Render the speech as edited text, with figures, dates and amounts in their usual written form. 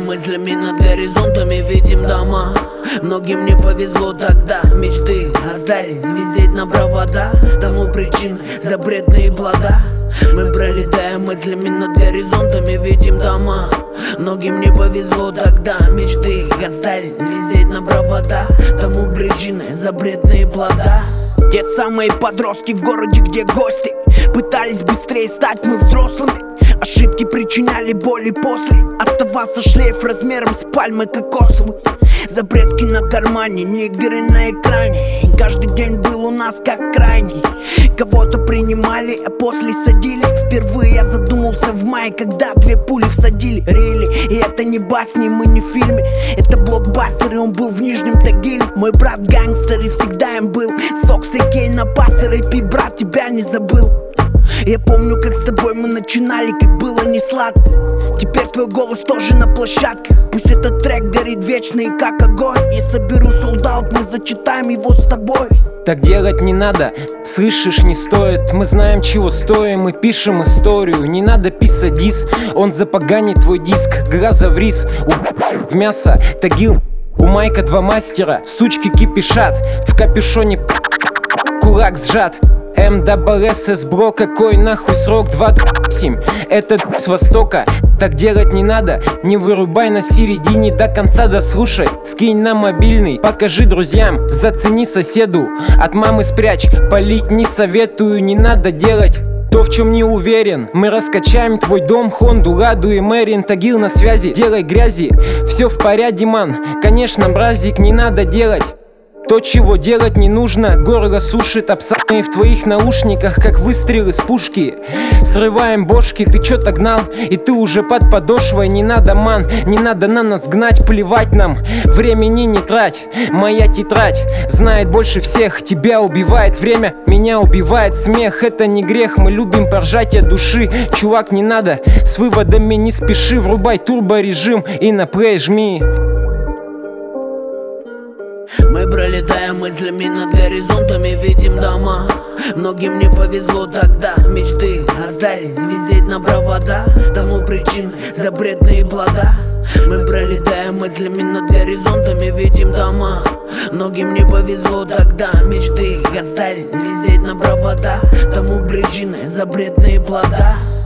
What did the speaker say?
мыслями над горизонтами видим дома. Многим не повезло тогда, мечты остались висеть на провода. Тому причины запретные плода. Мы пролетаем мыслями над горизонтами видим дома. Многим не повезло тогда, мечты остались висеть на провода. Тому причины запретные плода. Те самые подростки в городе, где гости пытались быстрее стать мы взрослыми. Ошибки причиняли боли после. Оставался шлейф размером с пальмы кокосовой. Запретки на кармане, нигеры на экране. И каждый день был у нас как крайний. Кого-то принимали, а после садили. Впервые я задумался в мае, когда 2 пули всадили. Рели, и это не басни, мы не в фильме. Это блокбастер, и он был в Нижнем Тагиле. Мой брат гангстер, и всегда им был. Сокс и Кей на бас, рэпи, брат, тебя не забыл. Я помню, как с тобой мы начинали, как было не сладко. Теперь твой голос тоже на площадке. Пусть этот трек горит вечно и как огонь. Я соберу солдат, мы зачитаем его с тобой. Так делать не надо, слышишь, не стоит. Мы знаем, чего стоим, мы пишем историю. Не надо писать дис, он запоганит твой диск. Глаза в рис, в мясо, Тагил. У Майка 2 мастера, сучки кипишат. В капюшоне кулак сжат. МСС бро, какой нахуй срок? 27. Это с востока, так делать не надо. Не вырубай на середине, до конца дослушай. Скинь на мобильный, покажи друзьям. Зацени соседу, от мамы спрячь. Палить не советую, не надо делать то, в чем не уверен. Мы раскачаем твой дом, Хонду, Ладу и Мэрин. Тагил на связи, делай грязи. Все в порядке, ман. Конечно, бразик, не надо делать то, чего делать не нужно. Горло сушит, обсанные в твоих наушниках, как выстрелы с пушки. Срываем бошки, ты чё-то гнал, и ты уже под подошвой. Не надо, ман, не надо на нас гнать. Плевать нам, времени не трать. Моя тетрадь знает больше всех. Тебя убивает время, меня убивает смех. Это не грех, мы любим поржать от души. Чувак, не надо, с выводами не спеши. Врубай турборежим и на плей жми. Мы пролетаем мыслями над горизонтами видим дома. Многим не повезло тогда, мечты остались висеть на провода. Тому причины запретные плода. Мы пролетаем мыслями над горизонтами видим дома. Многим не повезло тогда, мечты остались висеть на провода. Тому причины запретные плода.